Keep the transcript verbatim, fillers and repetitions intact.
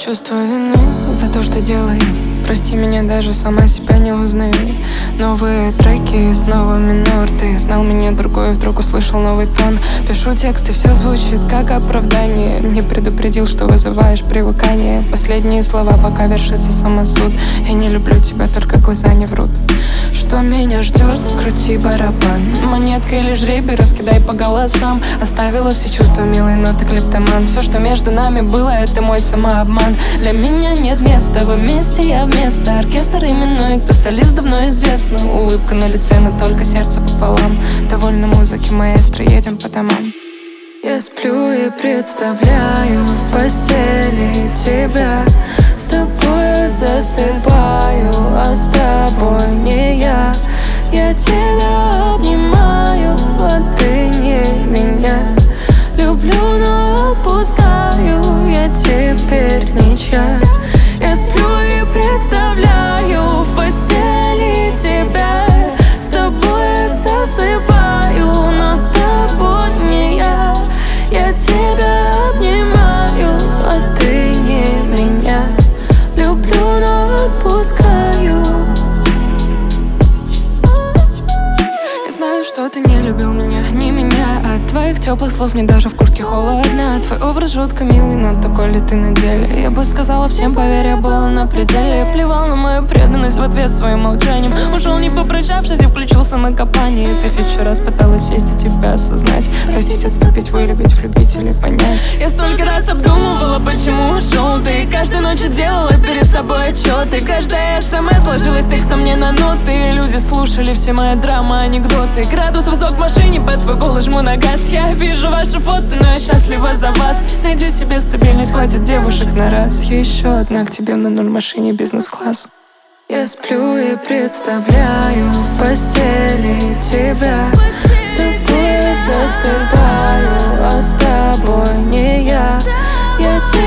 Чувство вины за то, что делаю. Прости меня, даже сама себя не узнаю. Новые треки с новыми минор. Ты знал меня другой, вдруг услышал новый тон. Пишу текст, и все звучит как оправдание. Не предупредил, что вызываешь привыкание. Последние слова, пока вершится самосуд. Я не люблю тебя, только глаза не врут. Что меня ждет? Крути барабан. Монетка или жребий, раскидай по голосам. Оставила все чувства, милый, но ты клептоман. Все, что между нами было, это мой самообман. Для меня нет места, вы вместе, я вместо. Оркестр именной, кто солист, давно известно. Улыбка на лице, но только сердце пополам. Довольно музыки, маэстро, едем по домам. Я сплю и представляю в постели тебя. С тобой засыпаю, а с тобой не я. Я тебя обнимаю, а ты не меня. Люблю, но отпускаю, я теперь ничья. Я сплю и представляю в постели тебя. С тобой засыпаю, но с тобой не я. Я тебя обнимаю, а ты не меня. Люблю, но отпускаю. Я знаю, что ты не любил меня, не меня. От твоих теплых слов мне даже в куртке холодно. Твой образ жутко милый, но такой ли ты на деле? Я бы сказала всем, поверь, я была на пределе. Я плевал на мою преданность в ответ своим молчанием. Ушел не попрощавшись и включился на копание. Тысячу раз пыталась сесть и тебя осознать. Простить, отступить, вылюбить, влюбить или понять. Я столько раз обдумывала, почему ушел ты. Каждой ночью делала перед собой отчеты. Каждая смс сложилась текстом мне на ноты. Люди слушали все мои драмы, анекдоты. Градус высок в машине, под твой голос жму на газ. Я вижу ваши фото, но я счастлива за вас. Найди себе стабильность, хватит девушек на раз. Еще одна к тебе на ноль машине бизнес-класс. Я сплю и представляю в постели тебя. С тобой засыпаю, а с тобой не я. Я тебя